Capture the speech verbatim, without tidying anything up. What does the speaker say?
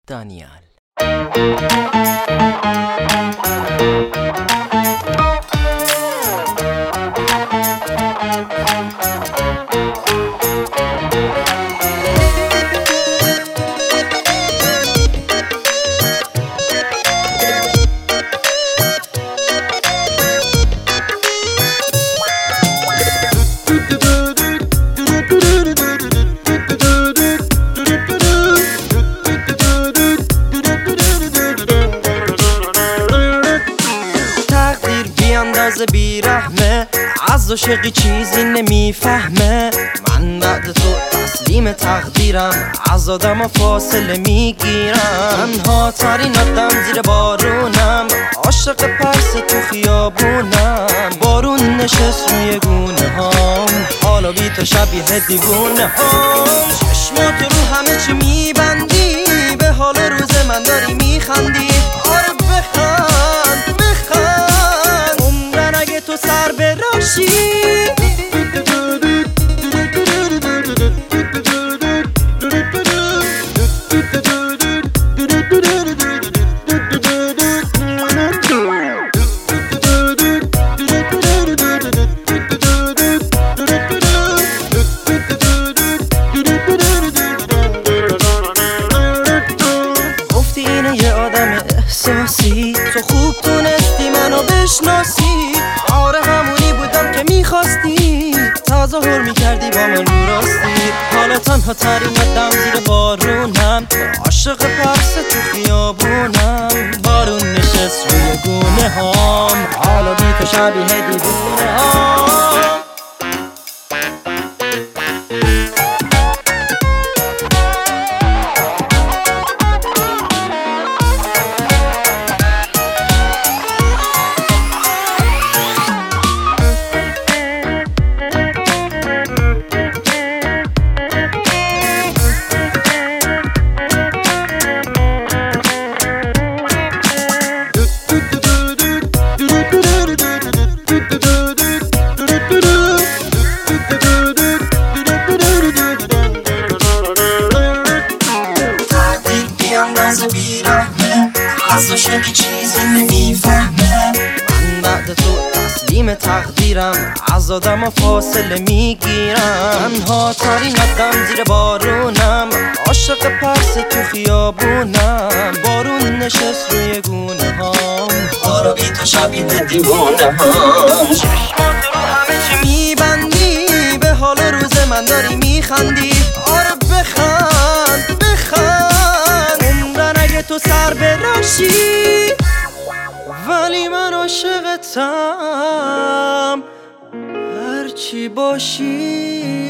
دانیال. بیرحمه از عاشقی چیزی نمیفهمه. من بعد تو تسلیم تقدیرم، از آدم فاصله میگیرم. تنها ترین آدم زیر بارونم، عاشق پرس تو خیابونم. بارون نشست روی گونه هام، حالا بی تو شبیه دیوونه هام. چشمات رو همه چی میبندی، به حال روز من داری میخندی. آره بخند بخند، عمرن اگه تو سر براشی. تو خوب تونستی منو بشناسی. آره همونی بودم که میخواستی، تظاهر میکردی با من رو راستی. حالا تنها ترین آدم زیر بارونم، عاشق پرس تو خیابونم. بارون نشست روی گونه هام، حالا بی تو شبیه دیوونه هام. از عاشقی چیزی نمیفهمه. من بعد تو تسلیم تقدیرم، از آدم فاصله میگیرم. تنها ترین آدم زیر بارونم، عاشق پرس تو خیابونم. بارون نشست روی گونه هام، آره بی تو شبیه دیوونه هام. چشمات رو همه چی میبندی، به حال روز من داری میخندی. آره بخند بخند، عمرن اگه تو سر براشی. ولی من عاشقتم هرچی باشی.